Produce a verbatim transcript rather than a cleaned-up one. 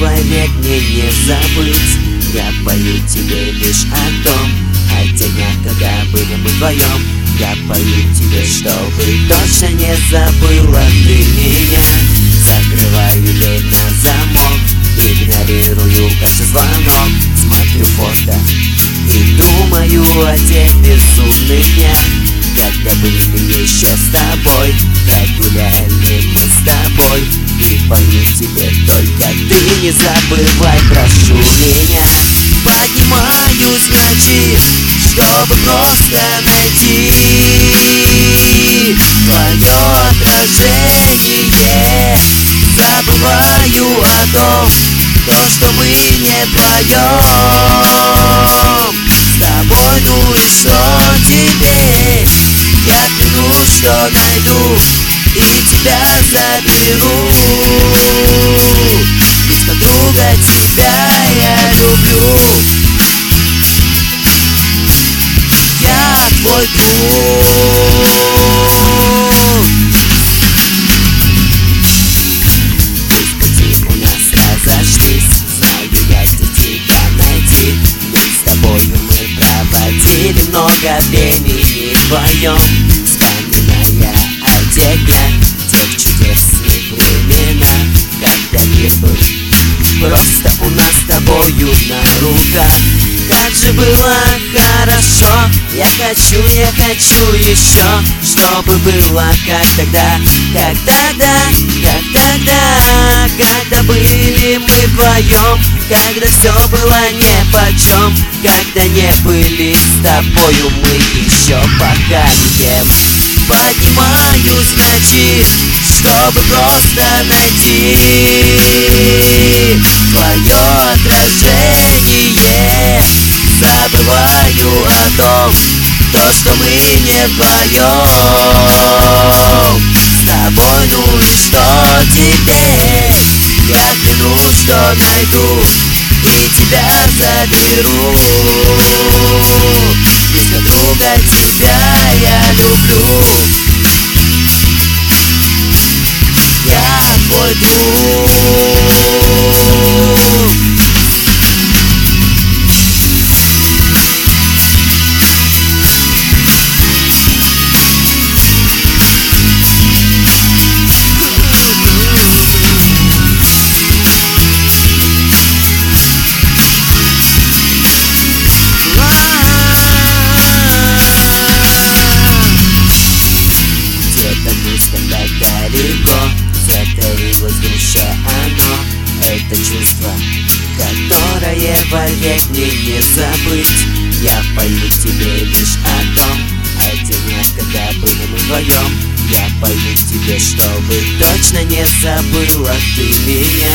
поверь мне, не забыть. Я пою тебе лишь о том, о днях, когда были мы вдвоем. Я пою тебе, чтобы точно не забыла ты меня. Закрываю дверь на замок, игнорирую каждый звонок. Смотрю фото и думаю о тех безумных днях, когда были еще с тобой, как гуляли мы с тобой. И пою тебе только ты не забывай, прошу меня. Поднимаюсь в ночи, чтобы просто найти твое отражение. Забываю о том, то, что мы не вдвоем с тобой. Ну и что теперь? Я клянусь, что найду и тебя заберу. Ведь как друга тебя я люблю. Я твой друг. Пусть пути у нас разошлись, знаю я, где тебя найти. Ведь с тобою мы проводили много времени вдвоем, вспоминая о тех днях, тех чудесных временах, когда мир был просто у нас с тобою на руках. Как же было хорошо, я хочу, я хочу еще, чтобы было как тогда, как тогда, как тогда, когда были мы вдвоем, когда все было нипочем, когда не были с тобою мы еще пока никем. Поднимаюсь в ночи, чтобы просто найти твое отражение. Забываю о том, то, что мы не вдвоем с тобой. Ну и что теперь? Я клянусь, что найду и тебя заберу. Ведь как друга тебя я люблю. Я твой друг. Далеко затаилось в душе оно, это чувство, которое, поверь мне, не забыть. Я пою тебе лишь о том, о днях, когда были мы вдвоем. Я пою тебе, чтобы точно не забыла ты меня.